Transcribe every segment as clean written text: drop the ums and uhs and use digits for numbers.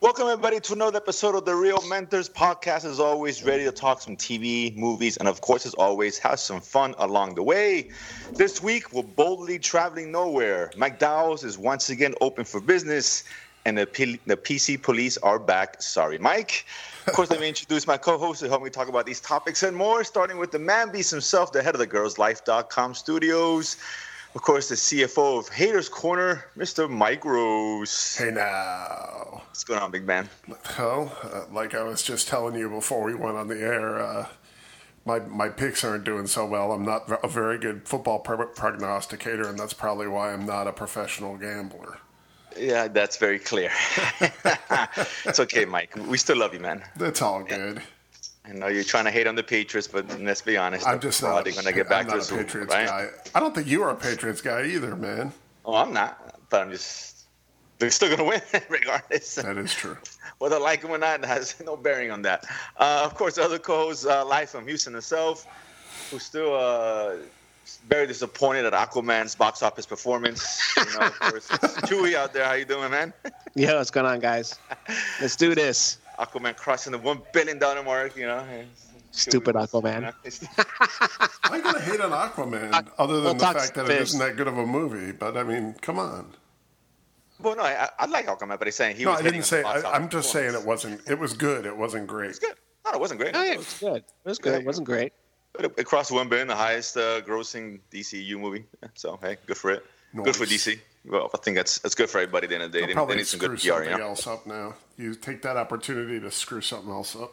Welcome, everybody, to another episode of the Real Mentors Podcast. As always, ready to talk some TV, movies, and of course, as always, have some fun along the way. This week, we're boldly traveling nowhere. McDowell's is once again open for business, and the PC police are back. Sorry, Mike. Of course, let me introduce my co-host to help me talk about these topics and more, starting with the man beast himself, the head of the girlslife.com studios. Of course, the CFO of Haters Corner, Mr. Mike Rose. Hey now. What's going on, big man? Well, like I was just telling you before we went on the air, my picks aren't doing so well. I'm not a very good football prognosticator, and that's probably why I'm not a professional gambler. Yeah, that's very clear. It's okay, Mike. We still love you, man. It's all good. I know you're trying to hate on the Patriots, but let's be honest. I'm just not. They're going to get back to the Super Bowl, right? Guy. I don't think you are a Patriots guy either, man. Oh, I'm not. But I'm just. They're still going to win regardless. That is true. Whether I like them or not, has no bearing on that. Of course, the other co-host, live from Houston himself, who's still very disappointed at Aquaman's box office performance. You know, of course, it's Chewy out there. How you doing, man? Yeah, what's going on, guys? Let's do this. Aquaman crossing the $1 billion mark, you know. Stupid Aquaman. I'm going to hate on Aquaman, other than the fact that it isn't that good of a movie. But, I mean, come on. Well, no, I like Aquaman, but he's saying he was. No, I didn't say. I'm just saying it wasn't. It was good. It wasn't great. It's good. No, it wasn't great. No, yeah, it was good. It was good. It wasn't great. But it crossed $1 billion, the highest grossing DCU movie. So, hey, good for it. Nice. Good for DC. Well, I think that's good for everybody at the end of the day. They need some good PR, something else up now. You take that opportunity to screw something else up.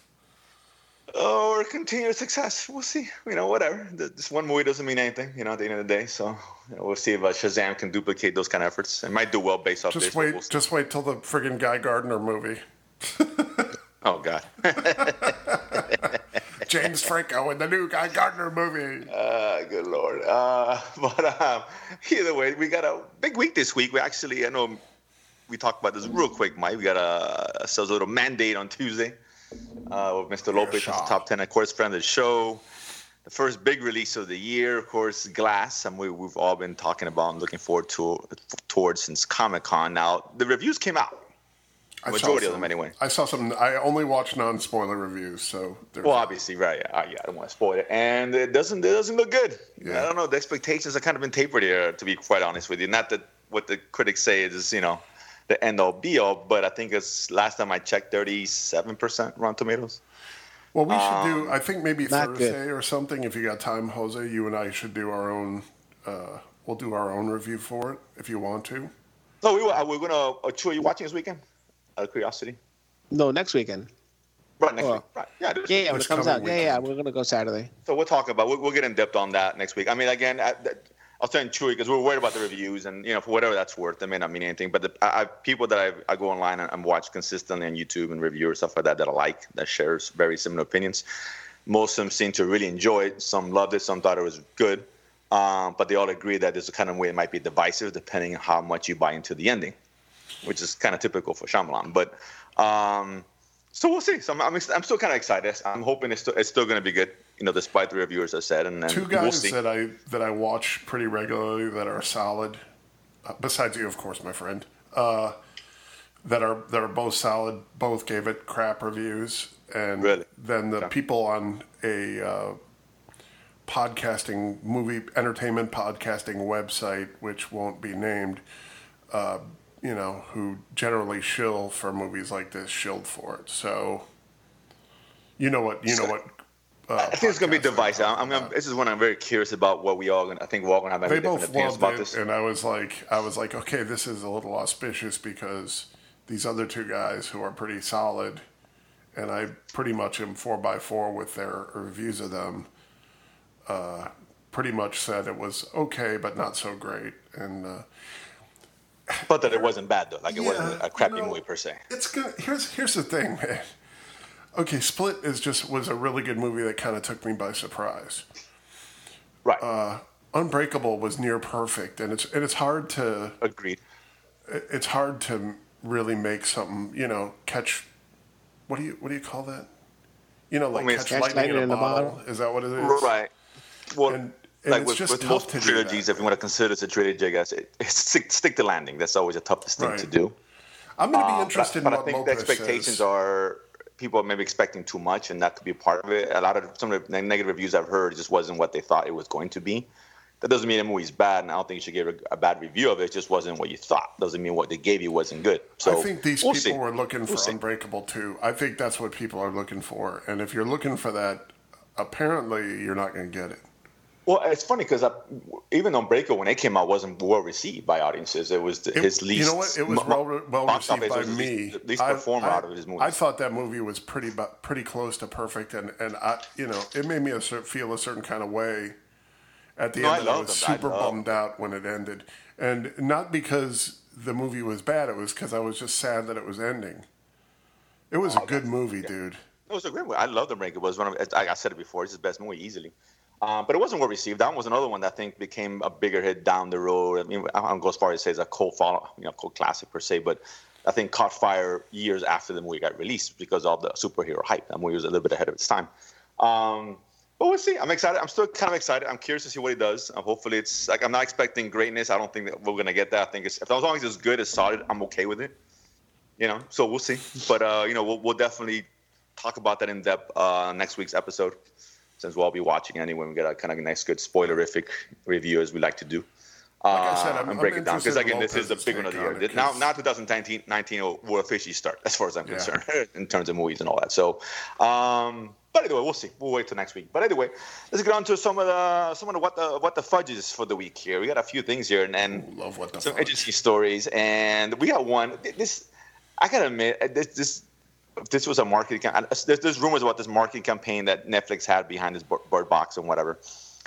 Or continued success. We'll see. You know, whatever. This one movie doesn't mean anything, you know, at the end of the day. So we'll see if Shazam can duplicate those kind of efforts. It might do well based off this. Just wait till the friggin' Guy Gardner movie. Oh, God. James Franco in the new Guy Gardner movie. Good Lord. But either way, we got a big week this week. I know we talked about this real quick, Mike. We got a little mandate on Tuesday with Mr. Lopez, Mr. Top 10, of course, friend of the show. The first big release of the year, of course, Glass. And we've all been talking about and looking forward towards since Comic-Con. Now, the reviews came out. Majority of them, anyway. I saw some. I only watch non-spoiler reviews, so. Well, obviously, right? Yeah, I don't want to spoil it, and it doesn't look good. Yeah. I don't know. The expectations have kind of been tapered here, to be quite honest with you. Not that what the critics say is, you know, the end all be all, but I think it's last time I checked, 37% Rotten Tomatoes. Well, we should do. I think maybe Thursday or something. If you got time, Jose, you and I should do our own. We'll do our own review for it if you want to. No, we're gonna. Are you watching this weekend? Out of curiosity. No, next weekend. Right, next week. Right. Yeah, when it comes out. Weekend. Yeah, we're going to go Saturday. So we'll talk about we'll get in depth on that next week. I mean, again, I'll tell you Chewy, because we're worried about the reviews, and, you know, for whatever that's worth, it may not mean anything. But people that I go online and watch consistently on YouTube and reviewers, stuff like that I like, that shares very similar opinions. Most of them seem to really enjoy it. Some loved it. Some thought it was good. But they all agree that there's a kind of way it might be divisive depending on how much you buy into the ending, which is kind of typical for Shyamalan. But so we'll see. So I'm still kind of excited. I'm hoping it's still going to be good, you know, despite the reviewers have said. And two guys that I watch pretty regularly that are solid, besides you, of course, my friend, that are both solid. Both gave it crap reviews, and really? Then the people on a entertainment podcasting website, which won't be named. You know, who generally shill for movies like this, shilled for it. So, you know what? I think it's going to be divisive. This is one I'm very curious about. What I think we're all going to have different opinions about this. And I was like, okay, this is a little auspicious because these other two guys who are pretty solid, and I pretty much am 4x4 with their reviews of them. Pretty much said it was okay, but not so great, and. But that it wasn't bad though, like it wasn't a crappy movie per se. It's good. Here's the thing, man. Okay, Split was a really good movie that kind of took me by surprise. Right. Unbreakable was near perfect, and it's hard to. Agreed. It's hard to really make something, you know, catch. What do you call that? You know, like catch lightning in a bottle. Is that what it is? Right. Well. And like it's with most trilogies, if you want to consider it a trilogy, I guess it's stick to landing. That's always the toughest thing to do. I'm going to be interested in what I think Lopez the expectations says. are people are maybe expecting too much, and that could be part of it. A lot of some of the negative reviews I've heard just wasn't what they thought it was going to be. That doesn't mean the movie's bad, and I don't think you should give a bad review of it. It just wasn't what you thought. Doesn't mean what they gave you wasn't good. So I think these people were looking for Unbreakable too. I think that's what people are looking for. And if you're looking for that, apparently you're not going to get it. Well, it's funny because even Unbreakable, when it came out, wasn't well received by audiences. It was his least. You know what? It was well received by me. Least performer out of his movies. I thought that movie was pretty close to perfect, and I, it made me feel a certain kind of way. At the end, I was super bummed out when it ended, and not because the movie was bad. It was because I was just sad that it was ending. It was a good movie, dude. It was a great movie. I loved Unbreakable. It was one of, I said it before, it's his best movie easily. But it wasn't well received. That one was another one that I think became a bigger hit down the road. I mean, I don't go as far as to say it's a cult classic per se, but I think caught fire years after the movie got released because of the superhero hype. That movie was a little bit ahead of its time. But we'll see. I'm excited. I'm still kind of excited. I'm curious to see what he does. Hopefully, it's like I'm not expecting greatness. I don't think that we're gonna get that. I think as long as it's good, it's solid. I'm okay with it. So we'll see. But we'll definitely talk about that in depth next week's episode, since we'll all be watching anyway. We get a kind of a nice, good spoilerific review as we like to do. Like I said, and break it down because again, this is the big one of the year. Now 2019 will officially start, as far as I'm concerned, in terms of movies and all that. So. But anyway, we'll see. We'll wait till next week. But anyway, let's get on to some of the what the fudges for the week here. We got a few things here and love what the some fudge. interesting stories. And we got one. This I gotta admit, this was a marketing. There's rumors about this marketing campaign that Netflix had behind this Bird Box and whatever,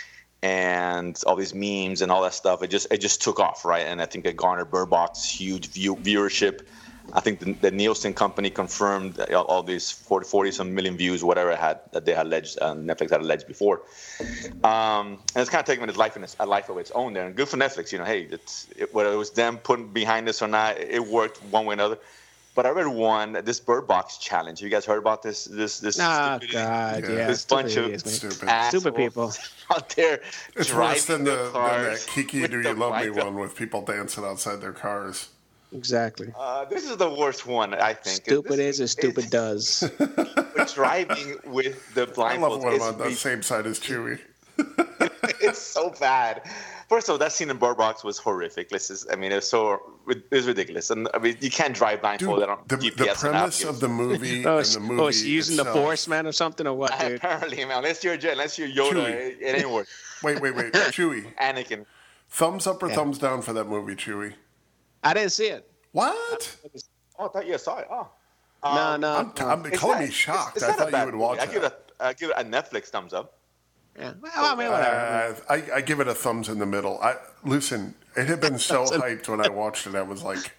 and all these memes and all that stuff. It just took off, right? And I think it garnered Bird Box huge viewership. I think the Nielsen company confirmed all these 40-some million views, whatever it had that they had alleged, Netflix had alleged before. And it's kind of taking a life of its own there. And good for Netflix, hey, whether it was them putting behind this or not, it worked one way or another. But I read this Bird Box challenge. Have you guys heard about this? Oh, God, yeah. This bunch of stupid people out there it's driving worse than that Kiki with Do You Love Me one with people dancing outside their cars. Exactly. This is the worst one, I think. Stupid is or stupid does. Driving with the blindfold. I love when I'm on the same side as Chewie. It's so bad. First of all, that scene in Bird Box was horrific. It's ridiculous. And I mean, you can't drive blindfolded on GPS. The premise of the movie. Is she using itself. the Force, man, or something, or what, dude? Apparently, man. Unless you're Yoda, it ain't work. Wait, Chewie. Anakin. Thumbs up or thumbs down for that movie, Chewie? I didn't see it. What? Oh, I thought you saw it. Oh. No. I'm calling me shocked. I thought you would watch it. I give it a Netflix thumbs up. Yeah. Well, I mean, whatever. I give it a thumbs in the middle. Listen, it had been so hyped when I watched it. I was like,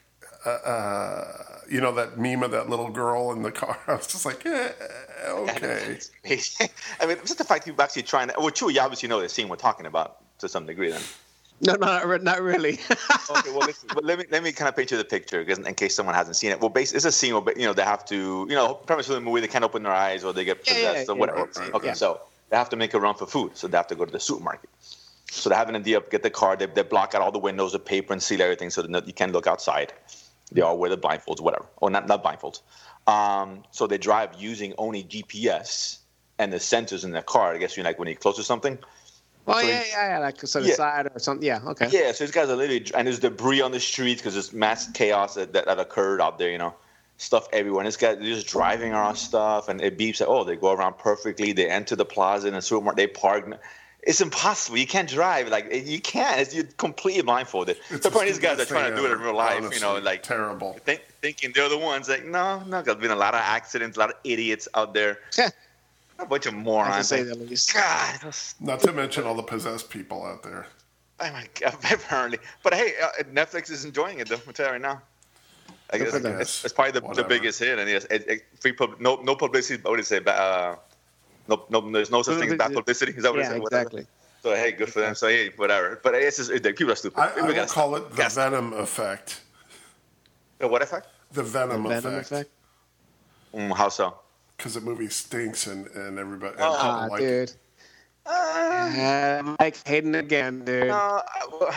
that meme of that little girl in the car. I was just like, okay. I mean, just the fact you're actually trying to. Well, Chewie, you obviously know the scene we're talking about to some degree, then. No, not really. Okay, well, let me kind of paint you the picture, because in case someone hasn't seen it. Well, it's a scene where they have to, premise of the movie, they can't open their eyes or they get possessed or whatever. Right. Okay, so they have to make a run for food, so they have to go to the supermarket. So they have an idea of get the car, they block out all the windows with paper and seal everything so that you can't look outside. They all wear the blindfolds, whatever, or not blindfolds. So they drive using only GPS and the sensors in the car. I guess when you're close to something. Oh, yeah, like the side or something. Yeah, okay. Yeah, so these guys are literally, and there's debris on the streets because there's mass chaos that occurred out there, stuff everywhere. And this guy, they're just driving around stuff, and it beeps like, they go around perfectly. They enter the plaza in the supermarket, they park. It's impossible. You can't drive. You can't. You're completely blindfolded. So apparently these guys are trying to do it in real life, honestly, terrible. Thinking they're the ones. No, there's been a lot of accidents, a lot of idiots out there. A bunch of morons. To say the least. God. Not to mention all the possessed people out there. Oh my God! Apparently, but hey, Netflix is enjoying it though. I'll tell you right now. I guess it's probably the biggest hit, and free no publicity. What would you say? No, there's no such thing as bad publicity. Is that what it said? Exactly. So hey, good for them. So hey, whatever. But it's just people are stupid. I will call it the Venom effect. The what effect? The Venom effect. How so? Because the movie stinks and everybody. Dude. Mike hating again, dude.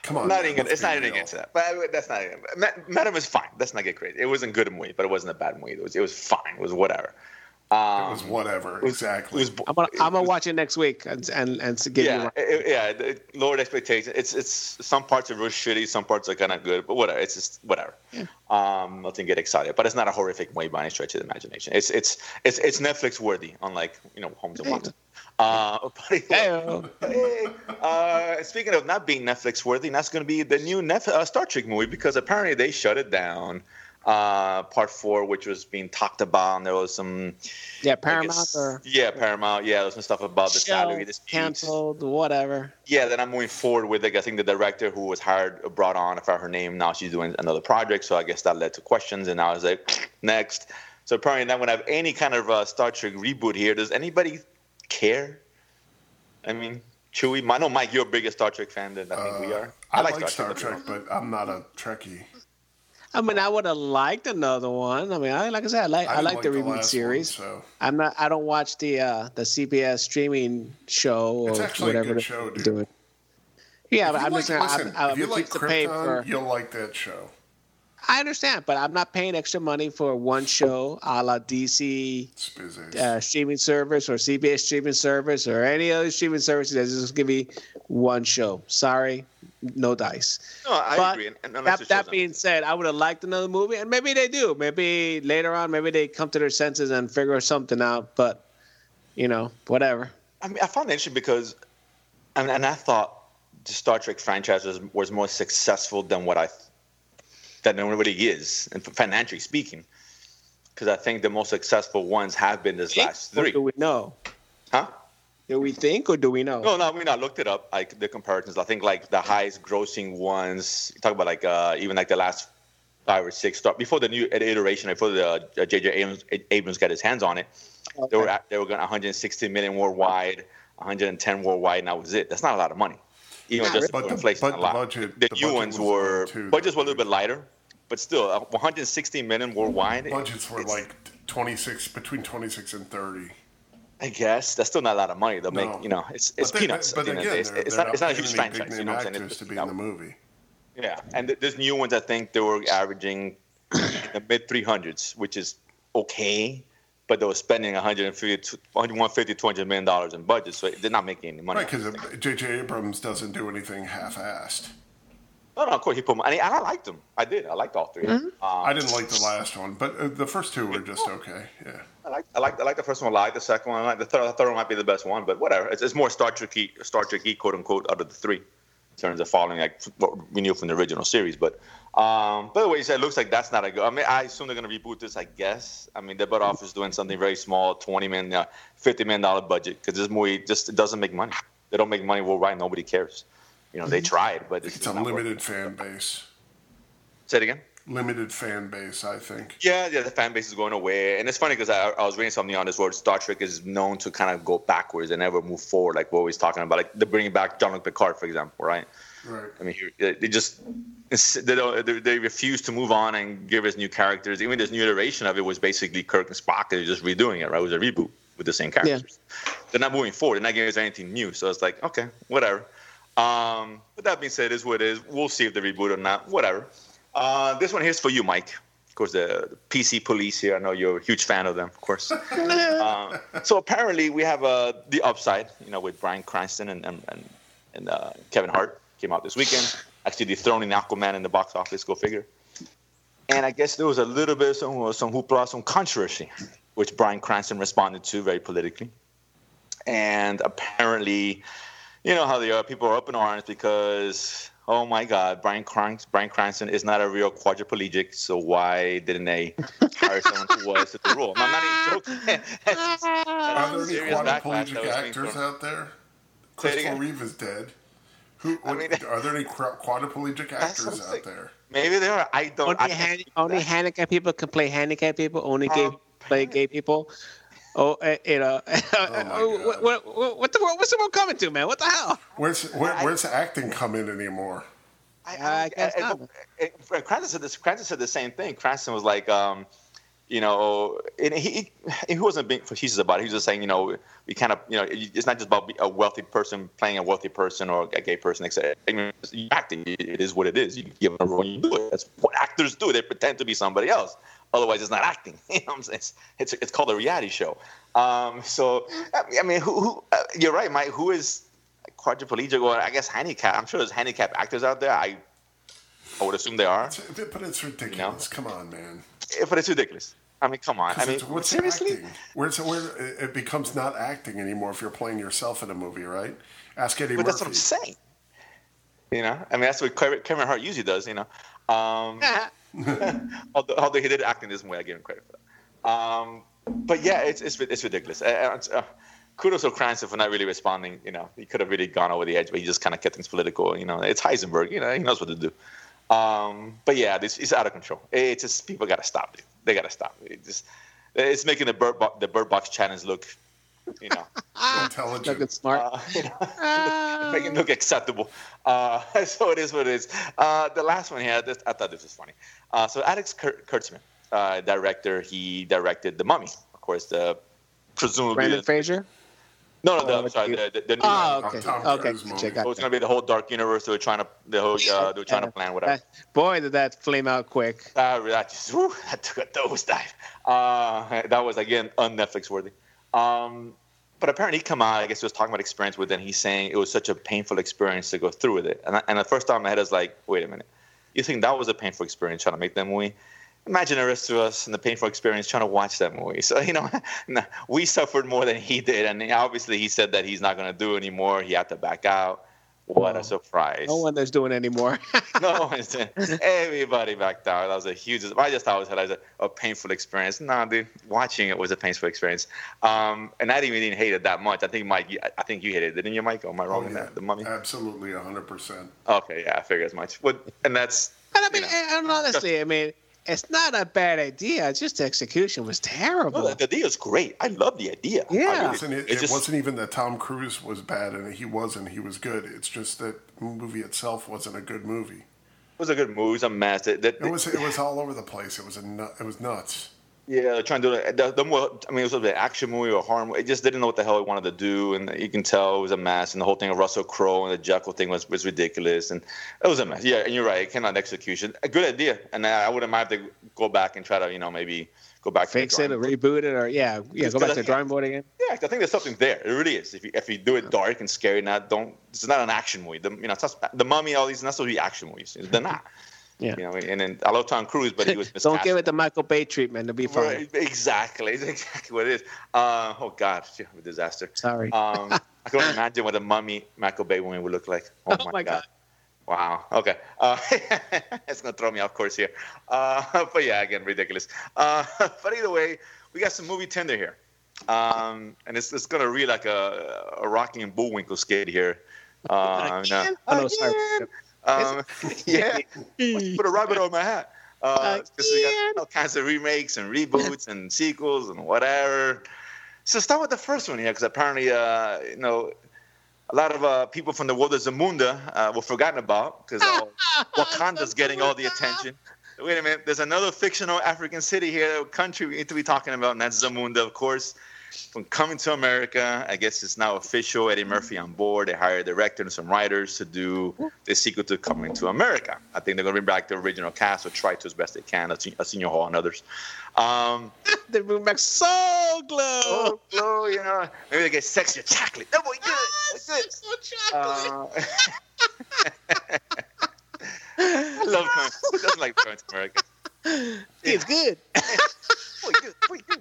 Come on. It's not even against that. But that's not even. Madam is fine. Let's not get crazy. It wasn't a good movie, but it wasn't a bad movie. It was fine. It was whatever. It was whatever. Exactly. I'm gonna watch it next week and give you. Lowered expectations. It's some parts are real shitty, some parts are kind of good, but whatever. It's just whatever. Yeah. Nothing to get excited, but it's not a horrific movie by any stretch of the imagination. It's Netflix worthy, unlike Holmes and Watson. Speaking of not being Netflix worthy, that's going to be the new Star Trek movie, because apparently they shut it down. Part 4, which was being talked about, and there was some Paramount Paramount. Yeah, there was some stuff about the salary disputes. Canceled, whatever. Yeah, then I'm moving forward with I think the director who was brought on, I forgot her name. Now she's doing another project, so I guess that led to questions, and I was like, next. So apparently not going to have any kind of Star Trek reboot here. Does anybody care? I mean, Chewie, I know, Mike, you're a bigger Star Trek fan than I think we are. I like Star Trek, but I'm not a Trekkie. I mean, I would have liked another one. I mean, like I said, I like the reboot series. One, so. I don't watch the CBS streaming show or it's actually whatever a good show, dude. doing. Yeah, but I'm just saying. If you like Krypton, you'll like that show. I understand, but I'm not paying extra money for one show a la DC streaming service or CBS streaming service or any other streaming service that just give me one show. Sorry, no dice. No, I agree. And that being said, I would have liked another movie, and maybe they do. Maybe later on, maybe they come to their senses and figure something out. But whatever. I mean, I found it interesting because, and I thought the Star Trek franchise was more successful than than everybody is, and financially speaking, because I think the most successful ones have been this last 3. Or do we know? Huh? Do we think or do we know? No, we not looked it up. Like the comparisons, I think like the highest grossing ones. You talk about like even like the last 5 or 6 before the new iteration, before the J.J. Abrams got his hands on it. Okay. They were going 160 million worldwide, 110 worldwide, and that was it. That's not a lot of money. Even just for inflation, a lot. The new ones were budgets were a little bit lighter. But still, 160 million worldwide. Budgets were like between 26 and 30. I guess that's still not a lot of money. They'll make, it's peanuts. But again, it's not a huge franchise. You know what I'm saying? To be in the movie. Yeah, and there's new ones. I think they were averaging in the mid 300s, which is okay. But they were spending 150, 200 million dollars in budget, so they're not making any money. Right, because J.J. Abrams doesn't do anything half-assed. No, of course he put money. And I liked them. I did. I liked all 3. Mm-hmm. I didn't like the last one, but the first 2 were just okay. Yeah. I like the first one. I like the second one. I like the third. The third one might be the best one, but whatever. It's more Star Trek-y, quote unquote, out of the 3, in terms of following like what we knew from the original series. But by the way, you said it looks like that's not a good. I mean, I assume they're going to reboot this. I guess. I mean, the butt off is doing something very small, $20 million, $50 million budget, because this movie it doesn't make money. They don't make money worldwide. Nobody cares. They tried, but it's a limited fan base. Say it again. Limited fan base, I think. Yeah, the fan base is going away, and it's funny because I was reading something on this where Star Trek is known to kind of go backwards and never move forward, like we're always talking about, like they're bringing back Jean-Luc Picard, for example, right? Right. I mean, they refuse to move on and give us new characters. Even this new iteration of it was basically Kirk and Spock. They're just redoing it, right? It was a reboot with the same characters. Yeah. They're not moving forward. They're not giving us anything new. So it's like, okay, whatever. But that being said, it is what it is. We'll see if they reboot or not. Whatever. This one here's for you, Mike. Of course, the PC police here. I know you're a huge fan of them, of course. So apparently we have The Upside, with Bryan Cranston and Kevin Hart. Came out this weekend. Actually dethroning Aquaman in the box office. Go figure. And I guess there was a little bit of some hoopla, some controversy, which Bryan Cranston responded to very politically. And apparently, you know how they are. People are up in arms because, oh my God, Bryan Cranston is not a real quadriplegic. So why didn't they hire someone who was at the role? I'm not even joking. Are there any quadriplegic actors out there? Christopher Reeve is dead. Are there any quadriplegic actors out there? Maybe there are. I don't. Only handicapped people can play handicapped people. Only play gay people. Oh, what's the world coming to, man? What the hell? Where's acting come in anymore? I guess not. Cranston said the same thing. Cranston was like, you know, and he wasn't being facetious about it. He was just saying, you know, we kind of, you know, it's not just about a wealthy person playing a wealthy person or a gay person, etc. I mean, acting, it is what it is. You give them a role, you do it. That's what actors do. They pretend to be somebody else. Otherwise, it's not acting. You know what I'm saying? It's called a reality show. So, I mean, who you're right, Mike. Who is quadriplegic or I guess handicapped? I'm sure there's handicapped actors out there. I would assume there are. But it's ridiculous. You know? Come on, man. But it's ridiculous. I mean, come on. I mean, seriously? Acting? Where it becomes not acting anymore if you're playing yourself in a movie, right? Ask Eddie Murphy. But that's what I'm saying. You know? I mean, that's what Kevin Hart usually does, you know? Although he did act in this movie, I give him credit for that. But yeah, it's ridiculous. Kudos to Cranston for not really responding. You know, he could have really gone over the edge, but he just kind of kept things political. You know, it's Heisenberg. You know, he knows what to do. But yeah, it's out of control. It's just people got to stop it. They got to stop it. It's making the Bird Box challenge look, you know, intelligent, looking smart, making it look acceptable. So it is what it is. The last one here, I thought this was funny. So Alex Kurtzman, director, he directed The Mummy, of course. Presumably Brendan Fraser. No, I'm sorry. The new okay. Okay. So it's going to be the whole dark universe. They were trying to plan whatever. Boy, did that flame out quick. That took a nosedive. That was again un-Netflix worthy. But apparently he come out. I guess he was talking about experience with it. And he's saying it was such a painful experience to go through with it. And the first time my head was like, wait a minute, you think that was a painful experience trying to make that movie? Imagine the rest of us in the painful experience trying to watch that movie. So, you know, we suffered more than he did. And obviously he said that he's not going to do it anymore. He had to back out. What a surprise. No one is doing it anymore. No one's doing it. Everybody backed out. That was a huge, I just thought it was a painful experience. No, dude, watching it was a painful experience. And I didn't hate it that much. I think you hated it, didn't you, Mike? Am I wrong in that? The Mummy? Absolutely, 100%. Okay, yeah, I figured as much. And that's... And I mean, and honestly, I mean, it's not a bad idea. It's just the execution was terrible. No, the idea is great. I love the idea. Yeah. It wasn't even that Tom Cruise was bad and he wasn't. He was good. It's just that the movie itself wasn't a good movie. It was a good movie. It was a mess. It was all over the place. It was nuts. Yeah, they're trying to do it. It was an action movie or a horror movie. It just didn't know what the hell it wanted to do, and you can tell it was a mess. And the whole thing of Russell Crowe and the Jekyll thing was ridiculous, and it was a mess. Yeah, and you're right. It came out execution. A good idea, and I wouldn't mind to go back and try to, you know, maybe go back, fix it or reboot it, or go back to the drawing board again. Yeah, I think there's something there. It really is. If you do it dark and scary, it's not an action movie. The Mummy, all these, not supposed to be action movies. They're not. Yeah, you know, and then I love Tom Cruise, but he was miscast. Don't give it the Michael Bay treatment; it'll be fine. Right, exactly, it's exactly what it is. Oh God, a disaster. Sorry. I can only imagine what a Mummy Michael Bay movie would look like. Oh my God. Wow. Okay. It's gonna throw me off course here. But yeah, again, ridiculous. But either way, we got some movie tender here, and it's gonna read like a Rocky and Bullwinkle skit here. Sorry. Yeah, put a rabbit on my hat. Because we got all kinds of remakes and reboots and sequels and whatever. So start with the first one here, because apparently, a lot of people from the world of Zamunda were forgotten about because Wakanda's getting all the attention. Wait a minute, there's another fictional African city here, country we need to be talking about, and that's Zamunda, of course. From Coming to America, I guess it's now official. Eddie Murphy on board. They hired a director and some writers to do the sequel to Coming to America. I think they're going to bring back the original cast or try to as best they can. Arsenio Hall and others. They bring back Soul Glow. Glow, you know. Maybe they get Sexy Chocolate. That boy good. Sexy Chocolate. I love Coming. Who doesn't like Coming to America? It's good. Boy, good.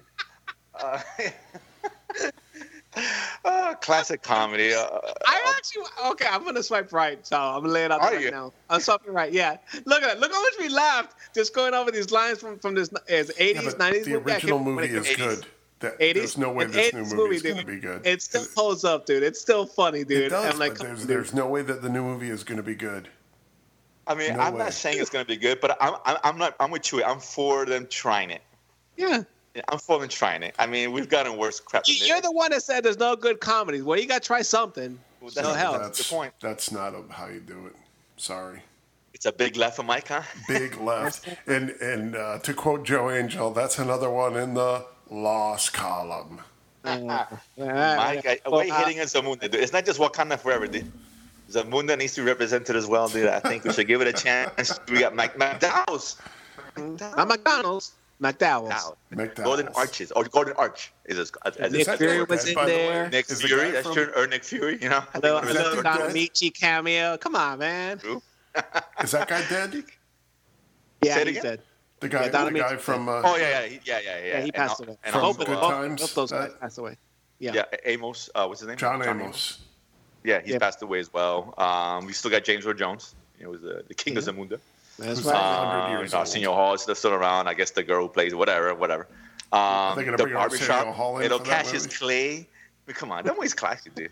Classic comedy. I'm gonna swipe right, so I'm gonna lay it out right now. I'm swiping right. Yeah, look at that. Look how much we laughed just going over these lines from this 80s, 90s. The original movie is 80s. Good. 80s. There's no way this new movie is going to be good. It still holds up, dude. It's still funny, dude. It does, but there's no way that the new movie is going to be good. I mean, I'm not saying it's going to be good, but I'm with you. I'm for them trying it. Yeah. I'm for them trying it. I mean, we've gotten worse crap. You're the one that said there's no good comedies. Well, you got to try something. Well, that's the point. That's not how you do it. Sorry. It's a big left for Mike, huh? Big left. And to quote Joe Angel, that's another one in the loss column. Mike, why are you hitting on Zamunda, dude? It's not just Wakanda Forever, dude. Zamunda needs to be represented as well, dude. I think we should give it a chance. We got McDowell's. Not McDonald's. McDowell's. Golden Arches. Or Golden Arch. Nick Fury was in there. Nick Fury. That's true. Or Nick Fury, you know. A little Don Amici cameo. Come on, man. Is that guy dead? Yeah, he's dead. The guy from... yeah. He passed away. And hope those guys passed away. Yeah, Amos. What's his name? John Amos. Yeah, he's passed away as well. We still got James Earl Jones. He was the king of Zamunda. That's right. Arsenio Hall is still around. I guess the girl who plays whatever. The barbershop. It'll Cassius Clay. I mean, come on, that movie's classic, dude.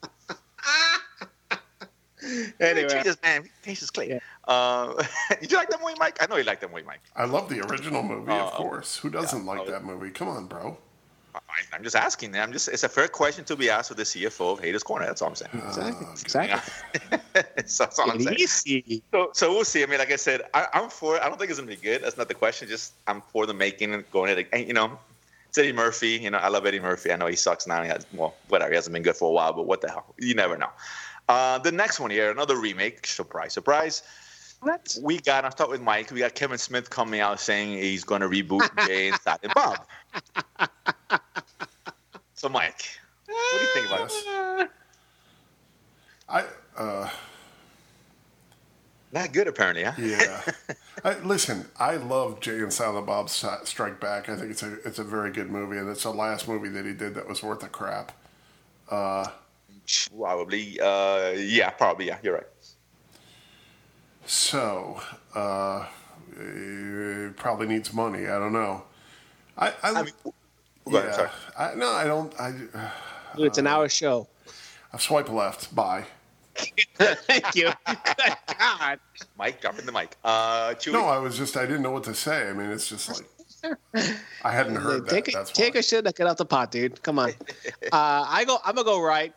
Anyway, Cassius Clay. Yeah. Did you like that movie, Mike? I know you liked that movie, Mike. I love the original movie, of course. Who doesn't like that movie? Come on, bro. I'm just asking. It's a fair question to be asked with the CFO of Haters Corner. That's all I'm saying. Exactly. That's all I'm saying. So we'll see. I mean, like I said, I'm for it. I don't think it's gonna be good. That's not the question. Just I'm for the making and going ahead. And it's Eddie Murphy. You know, I love Eddie Murphy. I know he sucks now. Whatever. He hasn't been good for a while. But what the hell? You never know. The next one here, another remake. Surprise. What? I'll start with Mike. We got Kevin Smith coming out saying he's going to reboot Jay and Silent Bob. So, Mike, what do you think about this? Not good, apparently, huh? Yeah. Listen, I love Jay and Silent Bob Strike Back. I think it's a very good movie, and it's the last movie that he did that was worth a crap. Probably. Probably. Yeah, you're right. So, it probably needs money. I don't know. It's an hour show. I swipe left. Bye. Thank you. Good God. Mike, drop in the mic. Chewy? No, I didn't know what to say. I mean, it's just like, I hadn't heard that. Take a shit and get out the pot, dude. Come on. I'm going to go right.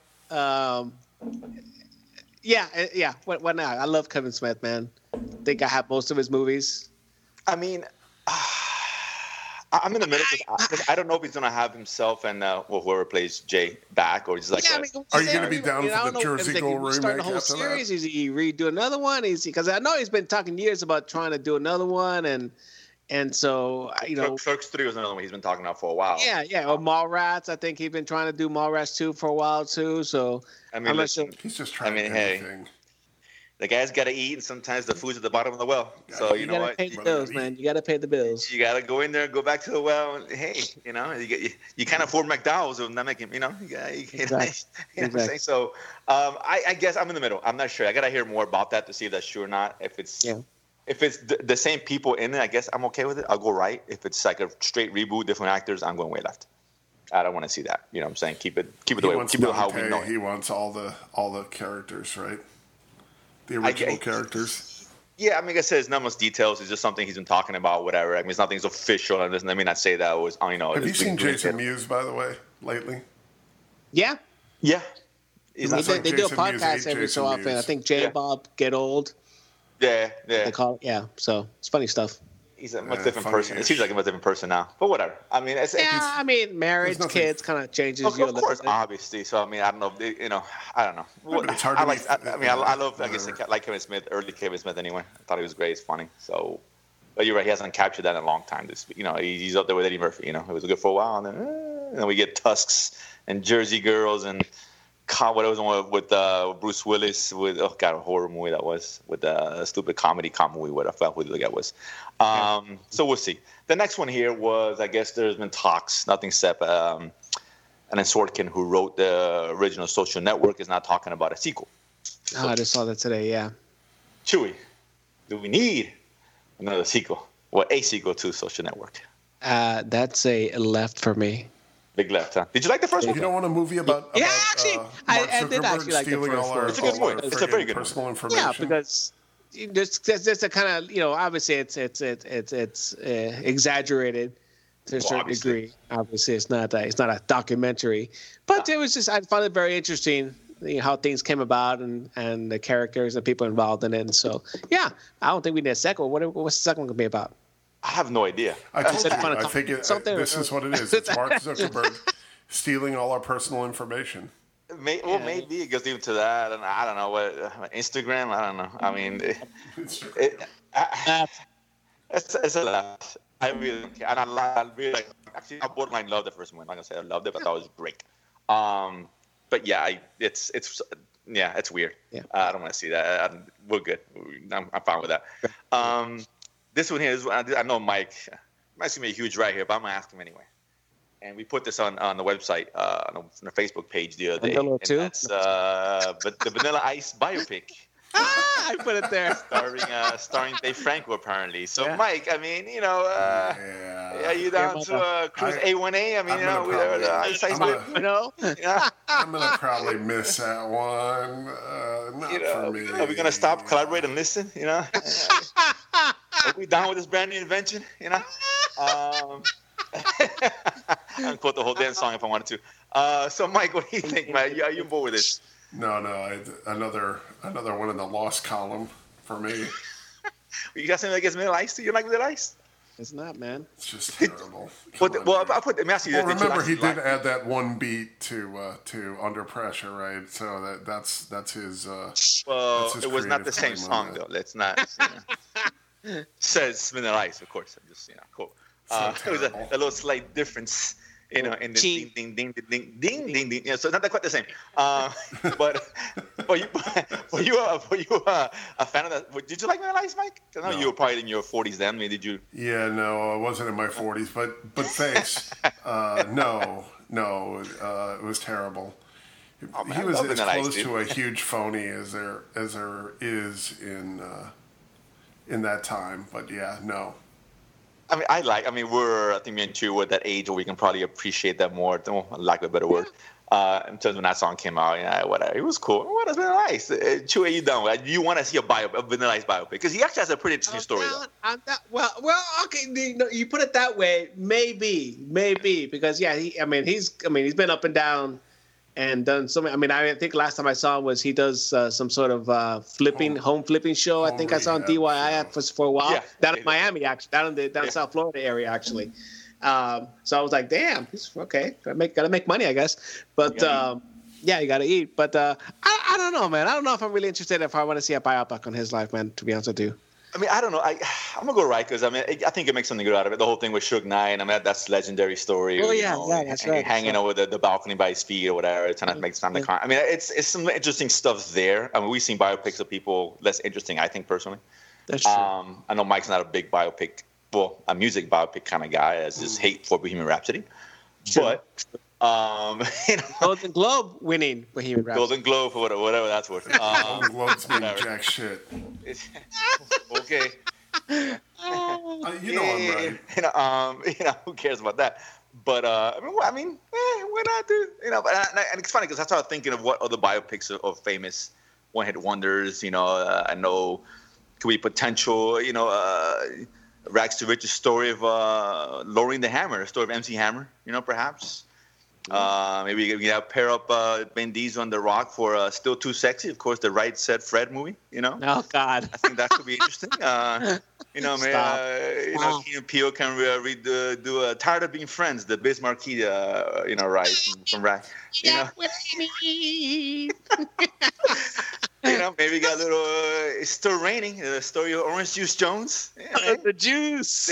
Yeah. What now? I love Kevin Smith, man. I think I have most of his movies. I mean, I'm in the middle because I don't know if he's going to have himself and whoever plays Jay back, or just like. Are you going to be down for the Jersey Girl remake? Start the whole series? Is he redo another one? Because I know he's been talking years about trying to do another one, and so Clerks 3 was another one he's been talking about for a while. Yeah. Or Mallrats, I think he's been trying to do Mallrats 2 for a while too. So I mean, he's just trying. Hey, the guy's got to eat, and sometimes the food's at the bottom of the well. So you know what? Pay the bills, man. You got to pay the bills. You got to go in there, go back to the well, and hey, you can't afford McDowell's of not making, Exactly. So I guess I'm in the middle. I'm not sure. I got to hear more about that to see if that's true or not. If it's the same people in it, I guess I'm okay with it. I'll go right. If it's like a straight reboot, different actors, I'm going way left. I don't want to see that. You know what I'm saying? Keep it the way. Keep it how we know. He wants all the characters, right? The original characters. Yeah, I mean, like I said, it's not much details. It's just something he's been talking about, whatever. I mean, it's nothing's official, and let me not say that it was. Have you seen Jason Mewes, by the way, lately? Yeah. Yeah. They do a podcast every so often. I think Jay and Bob Get Old. Yeah. They call it. Yeah. So it's funny stuff. He's a much different person. It seems like a much different person now, but whatever. I mean, marriage, kids, kind of changes you a little bit. Of course, bit. Obviously. So I mean, I don't know. I don't know. But it's hard I love. I guess I like Kevin Smith, early Kevin Smith. Anyway, I thought he was great. It's funny. So, but you're right. He hasn't captured that in a long time. He's up there with Eddie Murphy. It was good for a while, and then we get Tusks and Jersey Girls and. God, what was one with Bruce Willis with a horror movie that was with a stupid comedy movie. What I felt who the guy was. So we'll see. The next one here was, I guess there's been talks, nothing set. And then Sorkin, who wrote the original Social Network, is not talking about a sequel. I just saw that today. Yeah. Chewy, do we need another sequel? Well, a sequel to Social Network. That's a left for me. Big left, huh? Did you like the first one? You don't want a movie about I did actually like the first one. It's a good movie. It's a very good personal information. Yeah, because there's a kind of obviously it's exaggerated to a certain degree. Obviously, it's not a documentary, but it was just I found it very interesting. how things came about and the characters and people involved in it. And so, yeah, I don't think we need a second. What's the second one going to be about? I have no idea. I told you. I think this is what it is. It's Mark Zuckerberg stealing all our personal information. Maybe it goes even to that, and I don't know what Instagram. I don't know. I mean, it's a lot. I really and I really like. Actually, I borderline loved the first one. Like I said, I loved it, but I thought it was great. But yeah, it's weird. Yeah. I don't want to see that. We're good. I'm fine with that. This one here is, I know Mike might see me a huge right here, but I'm gonna ask him anyway. And we put this on the website, on the Facebook page the other day. And that's but the Vanilla Ice biopic. I put it there. Starring Dave Franco, apparently. So, yeah. Mike, I mean, are you down to cruise A1A? I mean, I'm going to probably miss that one. Not for me. Are we going to stop, collaborate, and listen? Are we down with this brand new invention? I can quote the whole damn song if I wanted to. So, Mike, what do you think, man? Are you on board with this? No, another one in the lost column for me. You got something against Vanilla Ice? You like Vanilla Ice? It's not, man. It's just terrible. Let me ask you. Remember, he did add that one beat to Under Pressure, right? So that's his. That's his, it was not the same song, though. Let's not. Says Vanilla Ice, of course. I'm just cool. It was a little slight difference. In the ding, ding, ding, ding, ding, ding, ding. So not quite the same. But were you a fan of that? Did you like Vanilla Ice, Mike? I know you were probably in your 40s then. I mean, did you? Yeah, no, I wasn't in my 40s. But thanks. No, it was terrible. Oh, man, he was as close to a huge phony as there is in that time. But yeah, no. I think me and Chew were at that age where we can probably appreciate that more, lack of a better word. In terms of when that song came out, whatever. It was cool. What has Vanilla Ice? Chew, are you done with? Do you want to see a Vanilla Ice biopic? Because he actually has a pretty interesting story, though. Okay, you put it that way, maybe, because he's been up and down and done so many. I think last time I saw him was he does some sort of home flipping show. I think I saw on DIY for a while down in Miami, actually, down in South Florida area, actually. So I was like, damn, he's okay. Gotta make money, I guess. But you gotta eat. But I don't know, man. I don't know if I'm really interested if I want to see a biopic on his life, man. To be honest with you. I don't know. I'm gonna go right because I think it makes something good out of it. The whole thing with Suge Knight. That's a legendary story. Oh yeah, that's right. Hanging over the balcony by his feet or whatever, trying to make time to climb. It's some interesting stuff there. We've seen biopics of people less interesting. I think personally. That's true. I know Mike's not a big biopic, a music biopic kind of guy, as his hate for Bohemian Rhapsody. Sure. But Golden Globe winning Bohemian Rhapsody. Golden Globe for whatever that's worth. Golden Globe's mean jack shit. Okay. You know I'm right. Who cares about that? But why not do? And it's funny because I started thinking of what other biopics of famous one-hit wonders. I know could be potential. Rags to Riches story of lowering the hammer, story of MC Hammer. Perhaps. Maybe we can pair up Vin Diesel and The Rock for Still Too Sexy. Of course, the Right Said Fred movie. Oh God. I think that could be interesting. Key and Peele can do Tired of Being Friends, the Biz Markie, rise from Rack. Maybe we got a little. It's Still Raining. The story of Orange Juice Jones. The juice.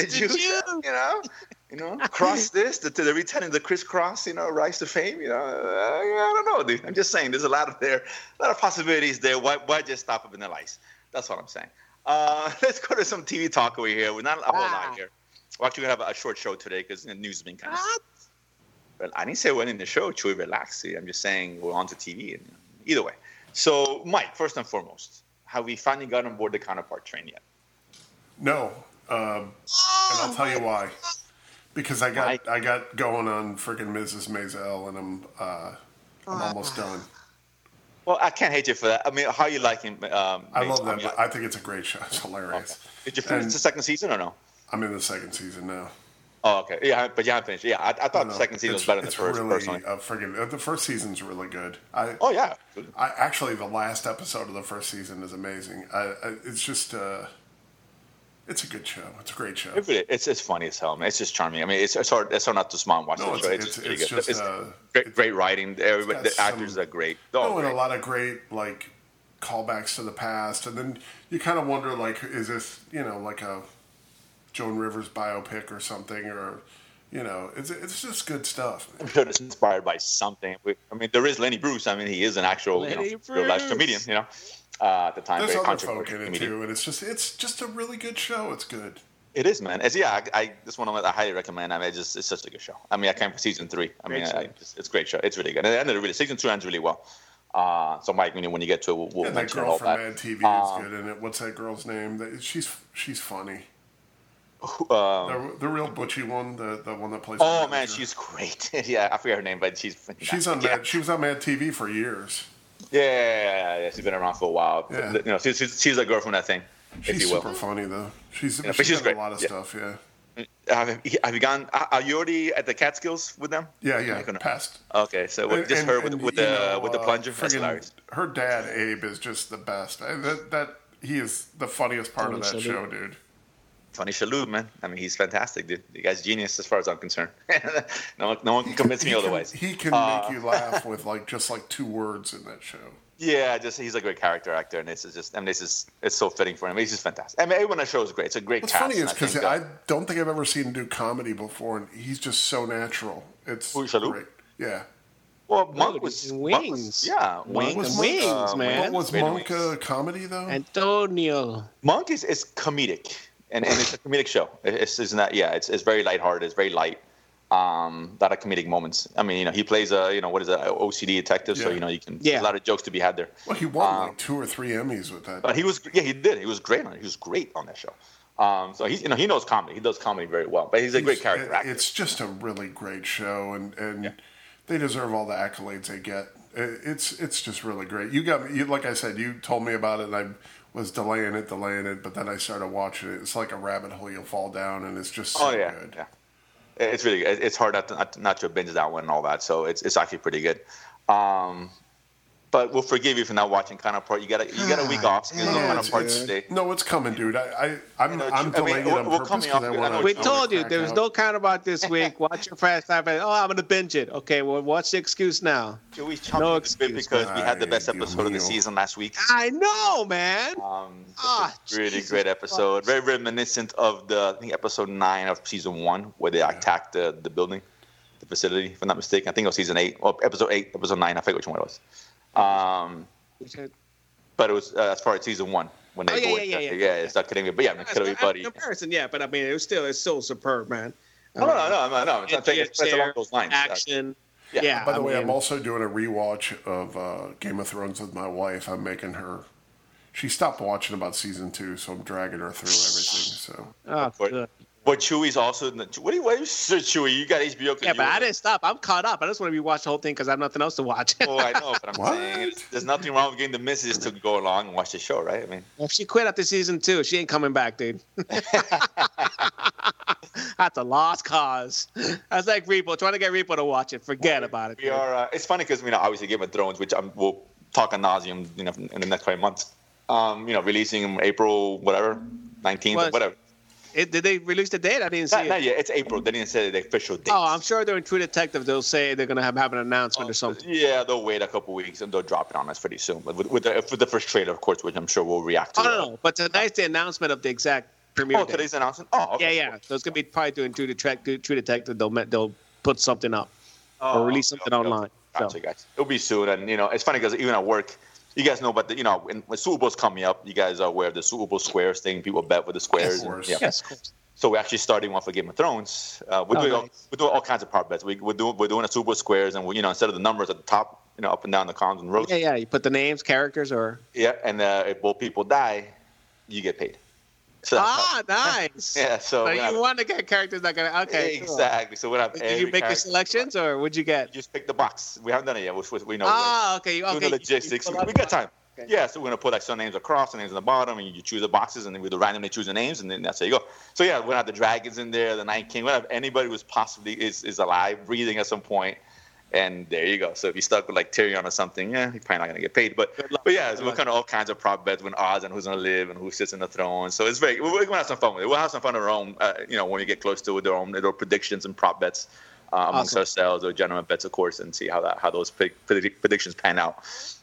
Cross this, the retelling the crisscross, rise to fame. I don't know, dude. I'm just saying, there's a lot of possibilities there. Why just stop at Vanilla Ice? That's what I'm saying. Let's go to some TV talk over here. We're not a whole lot here. We're actually gonna have a short show today because the news has been kind of. But I didn't say we're in the show. Chewy, relax. I'm just saying we're on to TV. Either way. So, Mike, first and foremost, have we finally got on board the Counterpart train yet? No, and I'll tell you why. Because I got going on freaking Mrs. Maisel, and I'm almost done. Well, I can't hate you for that. How are you liking? I love that. I think it's a great show. It's hilarious. Okay. Did you finish the second season or no? I'm in the second season now. Oh, okay. Yeah, but you haven't finished. Yeah, I thought the second season was better than the first. Really, personally, the first season's really good. Oh yeah. I actually, the last episode of the first season is amazing. It's just. It's a good show. It's a great show. It's funny as hell, man. It's just charming. I mean, it's hard not to smile and watch the show. It's really good. It's great writing. The actors are great. And a lot of great like callbacks to the past, and then you kind of wonder like, is this like a Joan Rivers biopic or something, or it's just good stuff. I'm sure it's inspired by something. I mean, there is Lenny Bruce. I mean, he is an actual real life comedian. At the time, there's very other folk in it too, and it's just a really good show. It's good. It is, man. I this one I highly recommend. I mean, it's such a good show. I mean, I came for season 3. I mean, it's a great show. It's really good, and season 2 ends really well. So, Mike, when you get to it, we'll mention all that. That girl from Mad TV is good in it. What's that girl's name? She's funny. The real butchy one, the one that plays. Oh man, she's great. Yeah, I forget her name, but she's on Mad. She was on Mad TV for years. Yeah. She's been around for a while. Yeah. She's a girl from that thing. She's super funny though. She's great. A lot of stuff. Yeah. Have you gone? Are you already at the Catskills with them? Yeah. Passed. Okay, so with the plunger. That's hilarious. Her dad Abe is just the best. He is the funniest part of that show, dude. Tony Shalhoub, man. I mean, he's fantastic, dude. The guy's genius as far as I'm concerned. no one can convince me otherwise. He can make you laugh with just 2 words in that show. Yeah, he's a great character actor, and it's so fitting for him. He's just fantastic. I mean, everyone on the show is great. It's a great cast. What's funny is because I don't think I've ever seen him do comedy before, and he's just so natural. It's great. Yeah. Well, Monk was Wings. Wings, man. Was Monk a comedy though? Antonio. Monk is comedic. And it's a comedic show. It's very lighthearted. It's very light. Lot of comedic moments. I mean, he plays OCD detective. Yeah. So you can. There's a lot of jokes to be had there. Well, he won 2 or 3 Emmys with that. But he did. He was great on it. He was great on that show. So he knows comedy. He does comedy very well. But he's a great character actor. It's just a really great show, and they deserve all the accolades they get. It's just really great. You got me. Like I said, you told me about it, and I was delaying it, but then I started watching it. It's like a rabbit hole you'll fall down, and it's just so good. Yeah. It's really good. It's hard not to binge that one and all that, so it's actually pretty good. But we'll forgive you for not watching Counterpart. You got a week off. So Counterpart today. No, it's coming, dude. I'm delaying it on purpose because I want to. We told you there was no Counterpart this week. Watch your fast time. Oh, I'm going to binge it. Okay, well, what's the excuse now? No excuse because we had the best episode of the season last week. I know, man. Really great episode. Very reminiscent of the episode 9 of season 1 where they attacked the building, the facility. If I'm not mistaken, I think it was season 8 or episode 8, episode 9. I forget which one it was. But it was as far as season 1 when they it's not kidding me. But kill everybody. Comparison, but I mean, it's still superb, man. No. It's along those lines. Action. Yeah. By the way, I'm also doing a rewatch of Game of Thrones with my wife. I'm making her. She stopped watching about season 2, so I'm dragging her through everything. So. Good. But Chewy's also. What are you so Chewy? You got HBO. Yeah, but I didn't stop. I'm caught up. I just want to rewatch the whole thing because I have nothing else to watch. Oh, I know, but I'm saying there's nothing wrong with getting the missus to go along and watch the show, right? I mean, if she quit after season 2, she ain't coming back, dude. That's a lost cause. That's like Repo trying to get Repo to watch it. Forget about it. We are. It's funny because obviously Game of Thrones, which we'll talk ad nauseum, in the next 5 months. Releasing in April, whatever, 19th, whatever. Did they release the date? I didn't see it. Not yet. It's April. They didn't say the official date. Oh, I'm sure during True Detective they'll say they're going to have an announcement or something. Yeah, they'll wait a couple weeks and they'll drop it on us pretty soon. But with the first trailer, of course, which I'm sure we'll react to. No. But tonight's the announcement of the exact premiere date. Today's announcement? Oh, okay. Yeah. So it's going to be probably doing True Detective. They'll put something up or release something online. Gotcha, guys. It'll be soon. And, it's funny because even at work, you guys know about when Super Bowl's coming up, you guys are aware of the Super Bowl squares thing. People bet with the squares. Yes, of course. So we're actually starting off with Game of Thrones. We're doing all kinds of prop bets. We're doing a Super Bowl squares, and instead of the numbers at the top, up and down the columns and rows. Yeah. You put the names, characters, or and if both people die, you get paid. So nice. Yeah. So you want to get characters that gonna exactly. Cool. So we have. Did you make your selections, or what'd you get? Just pick the box. We haven't done it yet. We know. Okay. Do the logistics. We got time. Okay. Yeah, so we're gonna put like some names across, some names on the bottom, and you choose the boxes, and then we do randomly choose the names, and then that's how you go. So yeah, we're gonna have the dragons in there, the Night King, we're gonna have anybody who's possibly is alive, breathing at some point, and there you go. So if you stuck with like Tyrion or something, yeah, you're probably not gonna get paid. But yeah, so we're kind of all kinds of prop bets with odds and who's gonna live and who sits in the throne. So it's we're gonna have some fun with it. We'll have some fun on our own, when we get close to their own little predictions and prop bets. Amongst ourselves or gentlemen bets, of course, and see how those predictions pan out.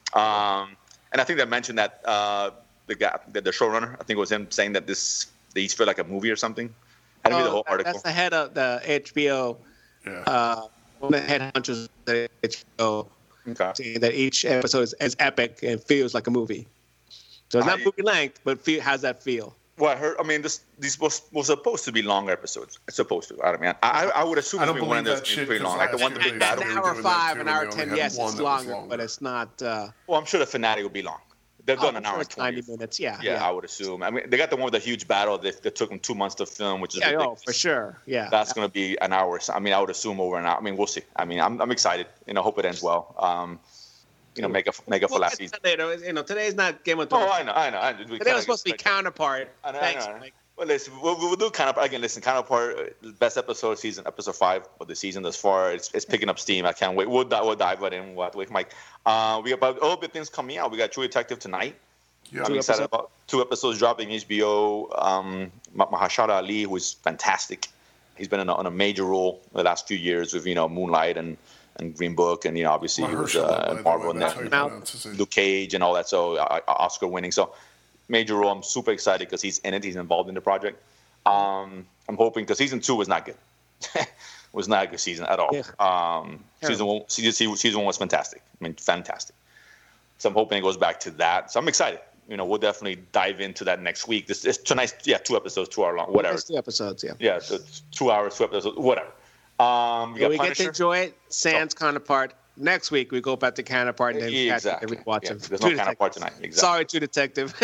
And I think they mentioned that the showrunner, I think it was him saying that they each feel like a movie or something. I didn't read the whole article. That's the head of the HBO. Yeah. One of the head hunters at HBO. Okay. Saying that each episode is epic and feels like a movie. So it's not movie length, but has that feel. Well, I heard. I mean, these were supposed to be longer episodes. It's supposed to. I would assume it's one of those pretty long. Like the one, the big battle. An hour 5, an hour 10. Yes, it's longer, but it's not. Well, I'm sure the finale will be long. They've done an hour 20. 90 minutes. Yeah, I would assume. I mean, they got the one with the huge battle that took them 2 months to film, which is ridiculous. For sure. Yeah, that's going to be an hour. I mean, I would assume over an hour. I mean, we'll see. I mean, I'm excited. Hope it ends well. Make up for last season. Later, today's not Game of Thrones. Oh, I know. Today was supposed to be Counterpart. Thanks, Mike. Well, listen, we'll do Counterpart again. Listen, Counterpart, best episode season, episode 5 of the season thus far. It's picking up steam. I can't wait. We'll dive right in. We'll have to wait for Mike. We got about all the things coming out. We got True Detective tonight. Yeah. I'm excited about 2 episodes dropping HBO. Mahershala Ali, who is fantastic. He's been on a major role the last few years with Moonlight and Green Book, and obviously he was Marvel and Luke Cage and all that. So Oscar winning. So major role. I'm super excited because he's in it. He's involved in the project. I'm hoping because season 2 was not good. Was not a good season at all. Yeah. Season 1 was fantastic. I mean, fantastic. So I'm hoping it goes back to that. So I'm excited. We'll definitely dive into that next week. This is tonight's 2 episodes, 2 hour long, whatever. 2 episodes, yeah. Yeah, so 2 hours, 2 episodes, whatever. We get to enjoy it. Sans Counterpart. Next week we go back to Counterpart and then watch them. There's no Counterpart tonight. Exactly. Sorry, True Detective.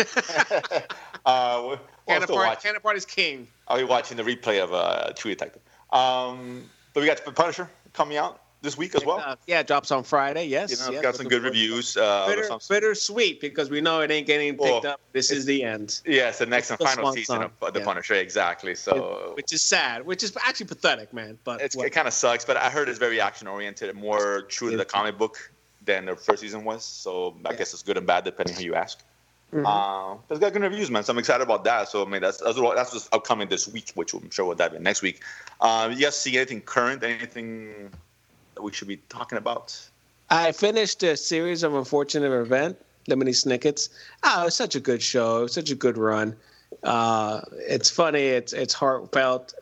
Counterpart is king. I'll be watching the replay of True Detective. But we got Punisher coming out this week as well. Drops on Friday. Yes, got some good reviews. Bittersweet because we know it ain't getting picked up. This is the end. Yeah, it's the next and final season of the Punisher. Exactly. So, which is sad. Which is actually pathetic, man. But it kind of sucks. But I heard it's very action oriented, more true to the comic book than the first season was. So I guess it's good and bad depending who you ask. Mm-hmm. But it's got good reviews, man. So I'm excited about that. So I mean, that's what's upcoming this week, which I'm sure we'll dive in next week. You guys see anything current? Anything we should be talking about? I finished a series of Unfortunate Event, Lemony Snicket's. Oh, it's such a good show. It was such a good run. It's funny. It's heartfelt.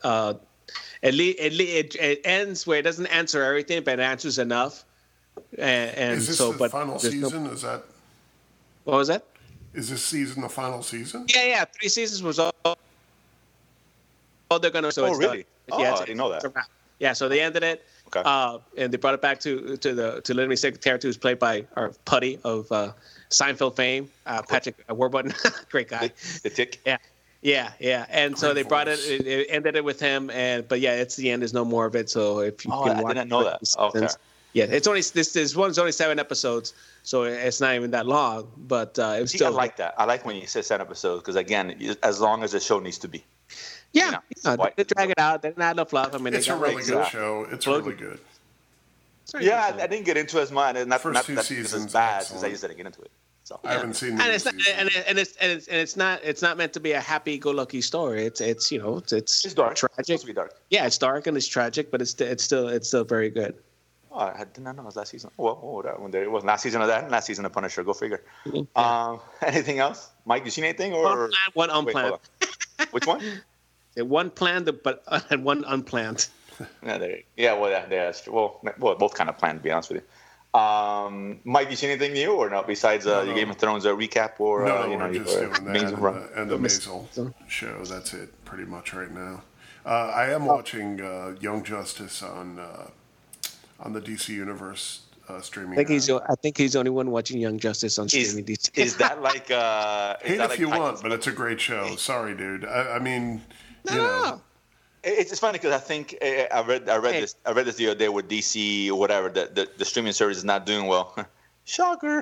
It ends where it doesn't answer everything, but it answers enough. And is this the final season? Is that? What was that? Is this season the final season? Yeah. 3 seasons was all they're gonna. So oh, really? I didn't know that. Yeah, so they ended it. Okay. And they brought it back to Lemony Snicket's character, who's played by our Putty of Seinfeld fame, Patrick Warburton, great guy. The Tick. Yeah. And great so they brought it ended it with him, but it's the end. There's no more of it. So if you can watch, I didn't know that. Okay. Yeah, it's only this one's only 7 episodes, so it's not even that long. But it was still. I like that. I like when you say 7 episodes because again, as long as the show needs to be. Yeah, they drag it out. They're not no fluff. I mean, it's a really good show. It's really good. Yeah, I didn't get into it as much. Not 2 seasons it's bad because I just didn't get into it. So I haven't seen. And it's not meant to be a happy-go-lucky story. It's dark. Tragic. It's supposed to be dark. Yeah, it's dark and it's tragic, but it's still very good. Oh, I did not know it was last season. Well, it was last season of that and last season of Punisher. Go figure. Anything else, Mike? You seen anything or one unplanned? Wait, which one? One planned, and one unplanned. That's true. Well, both kind of planned, to be honest with you. Mike, you seen anything new or not besides your Game of Thrones recap or we're just doing that and the Maisel show. That's it, pretty much right now. I am watching Young Justice on the DC Universe streaming. I think he's the only one watching Young Justice on streaming DC. Is that like? Hate if you want, but it's a great show. Sorry, dude. I mean. No. It's funny because I think I read this the other day with DC or whatever that the streaming service is not doing well. Shocker.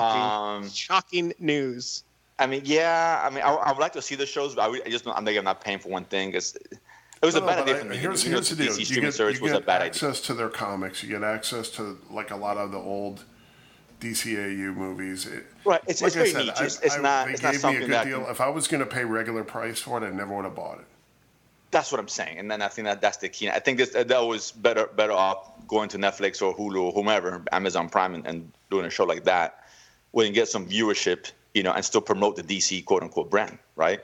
Shocking news. I mean, yeah. I mean, I would like to see the shows, but I'm not paying for one thing. It was a bad idea for me. Here's the deal. You get access to their comics. You get access to like a lot of the old DCAU movies. Right. It's very niche. It's not something that... deal. If I was going to pay regular price for it, I never would have bought it. That's what I'm saying. And then I think that's the key. I think that was better off going to Netflix or Hulu or whomever, Amazon Prime, and doing a show like that where you can get some viewership, and still promote the DC quote-unquote brand, right?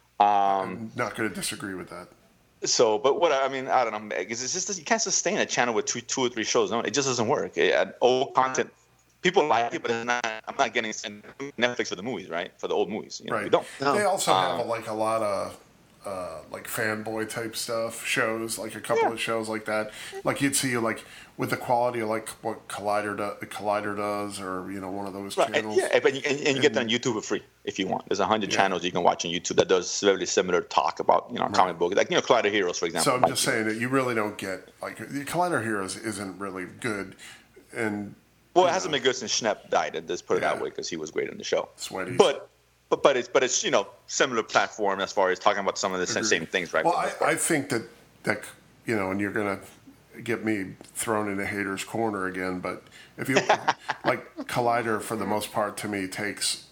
I'm not going to disagree with that. So, but I don't know. It's just you can't sustain a channel with two or three shows. No, it just doesn't work. Old content, people like it, but I'm not getting Netflix for the movies, right? For the old movies, right? You don't. No. They also have a lot of like fanboy type stuff shows, like a couple of shows like that. Like you'd see like with the quality of like what Collider does, or one of those channels. Yeah, but you get that on YouTube for free if you want. There's 100 channels you can watch on YouTube that does very similar talk about comic book, like Collider Heroes, for example. So I'm just saying that you really don't get like Collider Heroes isn't really good, and it hasn't been good since Schnepp died. Let's put it that way, because he was great in the show. Sweaty, But it's similar platform as far as talking about some of the same things, right? Well, I think that and you're gonna get me thrown into haters' corner again, but if you like Collider, for the most part, to me takes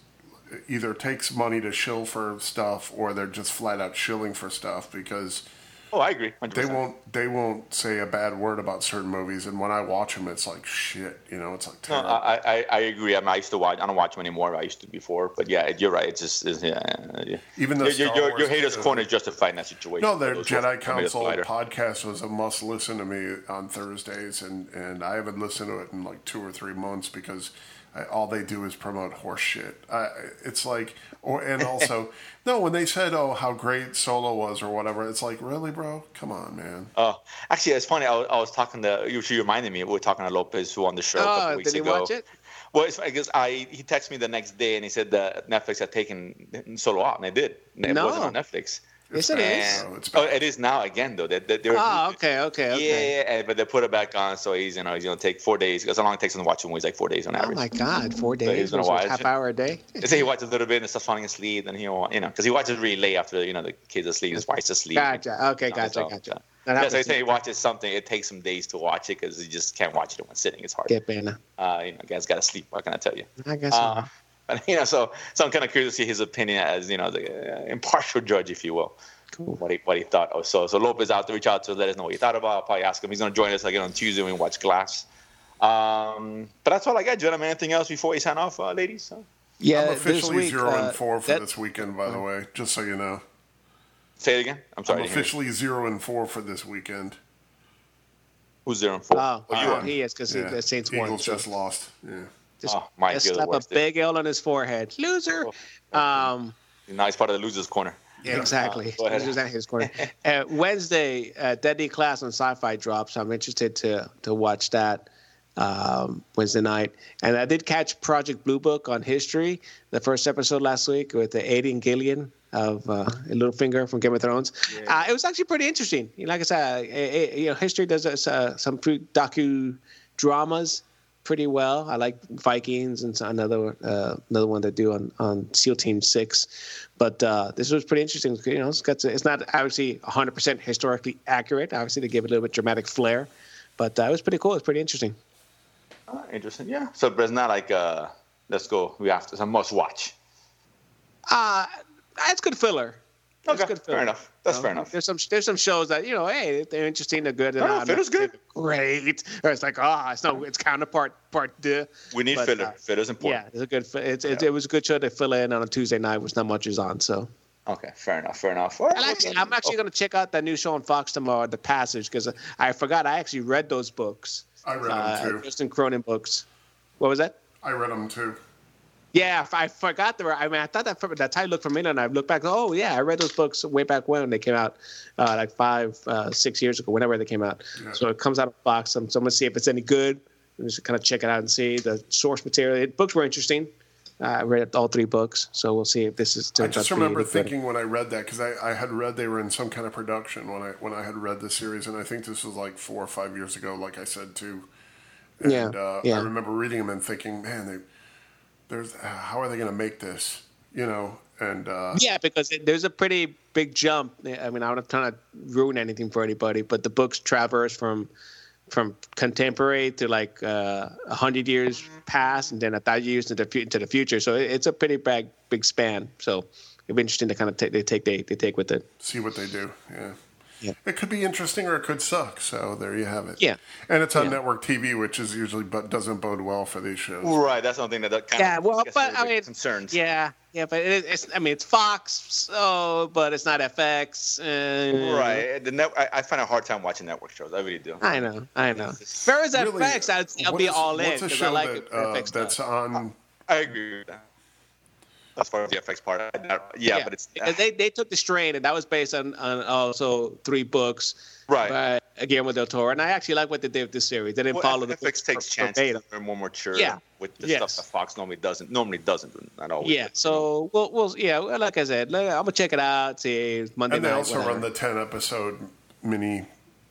money to shill for stuff, or they're just flat out shilling for stuff, because I agree. 100%. They won't say a bad word about certain movies, and when I watch them, it's like shit. It's like terrible. No, I agree. I used to watch. I don't watch them anymore. I used to before, but yeah, you're right. It's just Even though your haters' corner is justified in that situation. No, their Jedi Council podcast was a must listen to me on Thursdays, and I haven't listened to it in like 2 or 3 months because all they do is promote horse shit. It's like, and also, no, when they said, how great Solo was or whatever, it's like, really, bro? Come on, man. Actually, it's funny. I was talking to you. She reminded me. We were talking to Lopez, who on the show a couple weeks ago. Did he watch it? Well, he texted me the next day and he said that Netflix had taken Solo out, and they did. It wasn't on Netflix. Yes, it is. It is now again, though. Okay. Yeah, but they put it back on, so he's going to take 4 days. Because how long it takes him to watch a movie? It's like 4 days on average. Oh my God, 4 days! So he's going to watch half hour a day. They say he watches a little bit and starts falling asleep, and because he watches really late after the kids asleep, his wife's asleep. Gotcha. Okay, gotcha. So he said he watches something. It takes some days to watch it because he just can't watch it in one sitting. It's hard. Guy's got to sleep. What can I tell you? I guess so. But, so I'm kind of curious to see his opinion as the impartial judge, if you will. Cool. What he thought. So Lopez out to reach out to let us know what he thought about. I'll probably ask him. He's going to join us again on Tuesday when we watch Glass. But that's all I got, gentlemen. Anything else before we sign off, ladies? Yeah, I'm officially 0-4 for this weekend, by the way, just so you know. Say it again. I'm sorry. I'm officially 0-4 for this weekend. Who's 0-4? You are. He is, because the Saints won. Eagles just lost. Yeah. Just slap a big L on his forehead. Loser. Nice part of the loser's corner. Yeah, exactly. Losers at his corner. Wednesday, Deadly Class on Sci-Fi drops. I'm interested to watch that Wednesday night. And I did catch Project Blue Book on History, the first episode last week with Aidan Gillian of Littlefinger from Game of Thrones. Yeah. It was actually pretty interesting. Like I said, History does some docu-dramas pretty well. I like Vikings and another one they do on SEAL Team 6. But this was pretty interesting. It's not obviously 100% historically accurate. Obviously, they give it a little bit dramatic flair. But it was pretty cool. It's pretty interesting. Interesting, yeah. So it's not like let's go. We have to. It's a must watch. It's good filler. Okay, good filler. Fair enough. That's fair enough. There's some shows that hey, they're interesting, they're good. Filler's good. Great. Or it's like it's counterpart part deux. We need filler. Filler's important. Yeah, it's a good. It was a good show to fill in on a Tuesday night, which not much is on. So. Okay, fair enough. I'm actually going to check out that new show on Fox tomorrow, The Passage, because I forgot I actually read those books. I read them too. Justin Cronin books. What was that? I read them too. Yeah, I forgot I thought that title looked familiar, and I looked back. Oh yeah, I read those books way back when they came out, like 5-6 years ago, whenever they came out. Yeah. So it comes out of Fox. So I'm going to see if it's any good. I'm just kind of check it out and see the source material. Books were interesting. I read all 3 books, so we'll see if this is. I just remember thinking when I read that, because I had read they were in some kind of production when I had read the series, and I think this was like 4 or 5 years ago, like I said too. And I remember reading them and thinking, man, how are they going to make this? You know, and because there's a pretty big jump. I mean, I'm not trying to ruin anything for anybody, but the books traverse from contemporary to like 100 years past, and then 1,000 years into the future. So it's a pretty big span. So it'd be interesting to kind of take with it. See what they do. Yeah. It could be interesting or it could suck. So there you have it. Yeah. And it's on network TV, which is usually doesn't bode well for these shows. Right. That's something that kind of concerns. Yeah. Yeah, but it's Fox, but it's not FX. Right. I find a hard time watching network shows. I really do. I know. If there was FX, I'll be all in because I like that's on. I agree with that. As far as the FX part, but it's because they took the strain, and that was based on also 3 books, right? By Guillermo del Toro, and I actually like what they did with this series. They didn't follow the FX takes chances. They're more mature with the stuff that Fox normally doesn't at all. Yeah, so we'll like I said, I'm gonna check it out. See Monday night. And they also run the 10-episode mini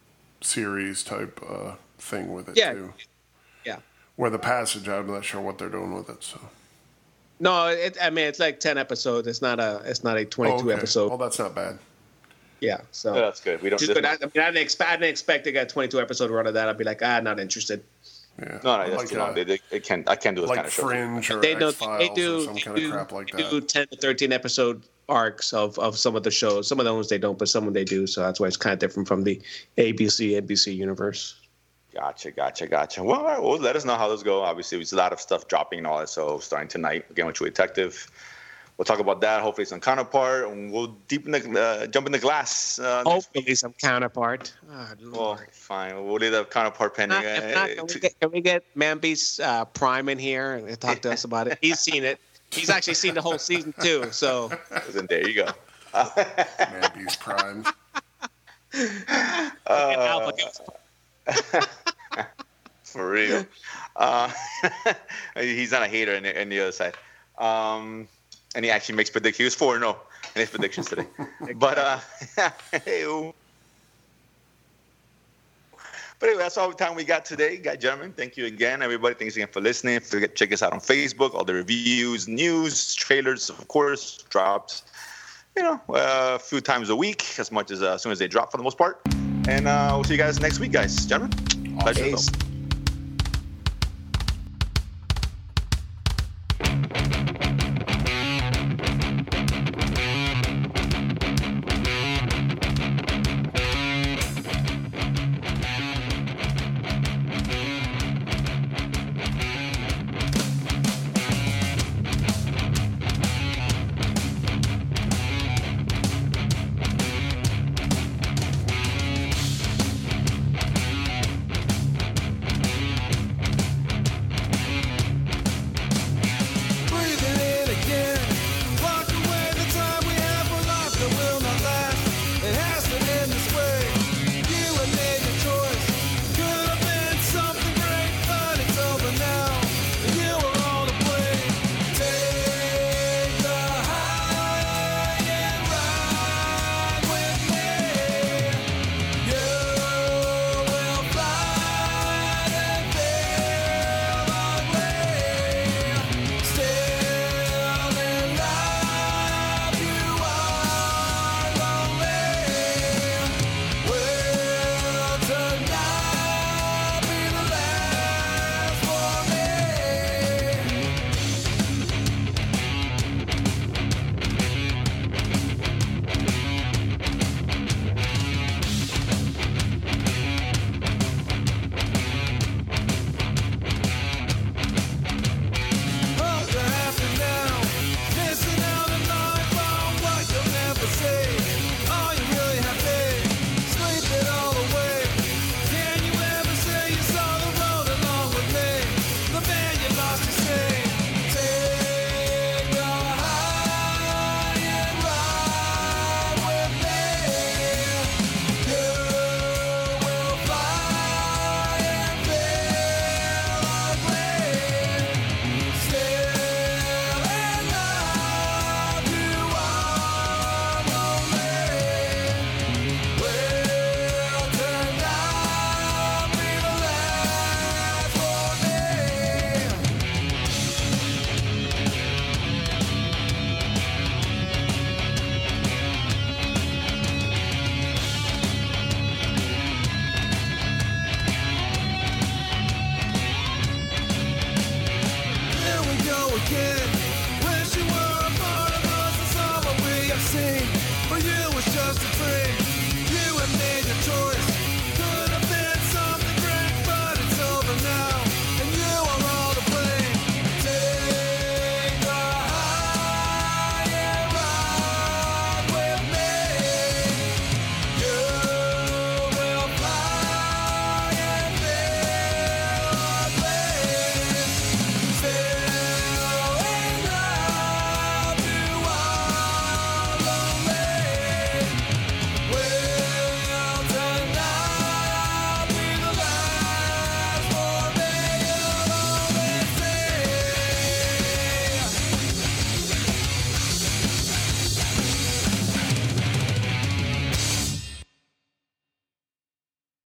series type thing with it too. Yeah. Where The Passage, I'm not sure what they're doing with it. So. No, it's like 10 episodes. It's not a 22 episode. Well, that's not bad. Yeah, so that's good. We don't. I didn't expect to get a 22 episode run of that. I'd be like, not interested. Yeah. No, that's too long. I can't do this kind of show. Like Fringe or X-Files or some kind of crap like that. They do 10 to 13 episode arcs of some of the shows. Some of the ones they don't, but some of them they do. So that's why it's kind of different from the ABC, NBC universe. Gotcha. Well, all right, let us know how those go. Obviously, there's a lot of stuff dropping and all that. So starting tonight, again, with True Detective. We'll talk about that. Hopefully some Counterpart, and we'll jump in the glass. Hopefully some Counterpart. Oh, well, fine. We'll leave the Counterpart pending. Can we get Mamby's Prime in here and talk to us about it? He's seen it. He's actually seen the whole season too. So there you go. Mamby's Prime. For real. He's not a hater in the other side. And he actually makes predictions. He was 4-0 in his predictions today. But anyway, that's all the time we got today, gentlemen. Thank you again, everybody. Thanks again for listening. Check us out on Facebook. All the reviews, news, trailers, of course, dropped, a few times a week, as soon as they drop for the most part. And we'll see you guys next week, guys. Gentlemen, pleasure. kid.